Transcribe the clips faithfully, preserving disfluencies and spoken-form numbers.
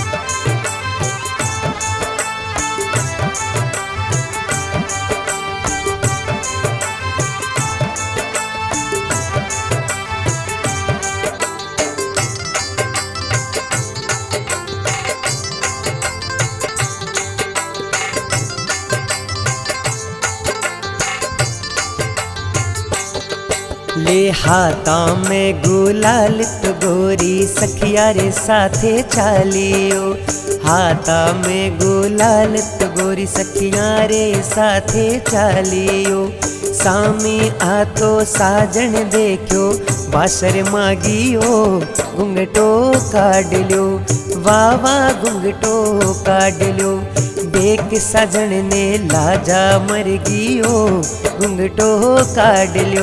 ले हाथा में गुलाल तो गोरी सखिया रे साथे चालियो। हाथा में गुलाल तो गोरी सखिया रे साथे चालियो। सामी आ तो साजन देखो बासर मागियो। घुंघटो काढ़ लो वावा घुंघटो काढ़ लो। देख साजन ने लाजा मर गियो। घुंघटो काढ़ लो।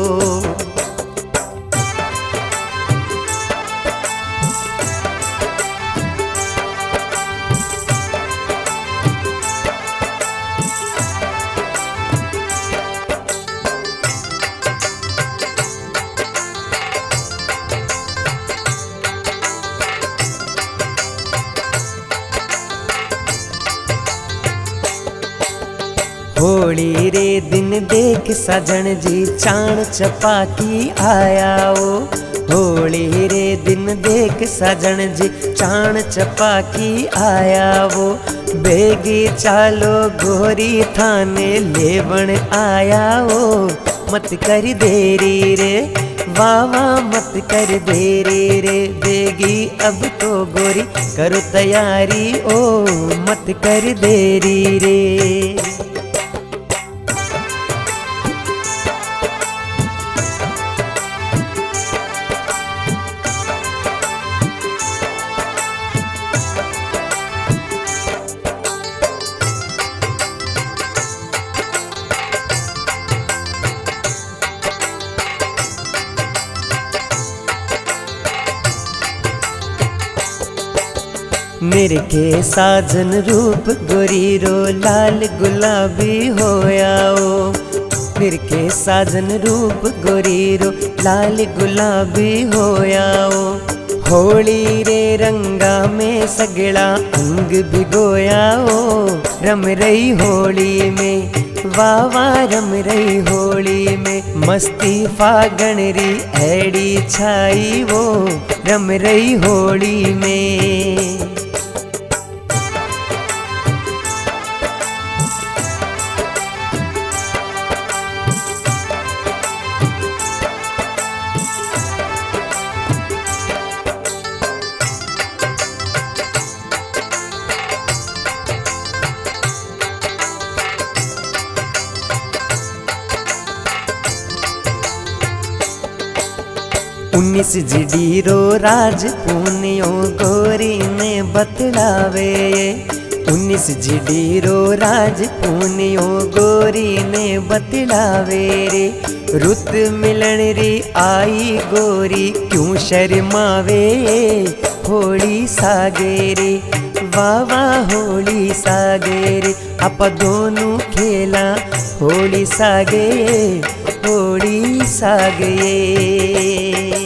होली रे दिन देख साजन जी चाण चपाकी आया ओ। होली रे दिन देख साजन जी चाण चपाकी आया वो। बेगी चालो गोरी थाने लेवण आया ओ। मत कर देरी रे वावा मत कर देरी रे। बेगी अब तो गोरी करो तैयारी ओ। मत कर देरी रे। मेरे के साजन रूप गोरी रो लाल गुलाबी होया ओ। मेरे के साजन रूप गोरी रो लाल गुलाबी होया ओ। होली रे रंगा में सगड़ा अंग भिगोया ओ। रम रही होली में वावा रम रही होली में। मस्ती फागण री ऐड़ी छाई वो। रम रही होली में। उन्नीस जिडी रो राज पुनियो गोरी ने बतलावे। उन्नीस जिडी रो राज पुनियो गोरी ने बतलावे रे। रुत मिलन री आई गोरी क्यों शर्मावे। होली सागेरे वावा होली सागेरे। आप दोनों खेला होली सागे होली सागे।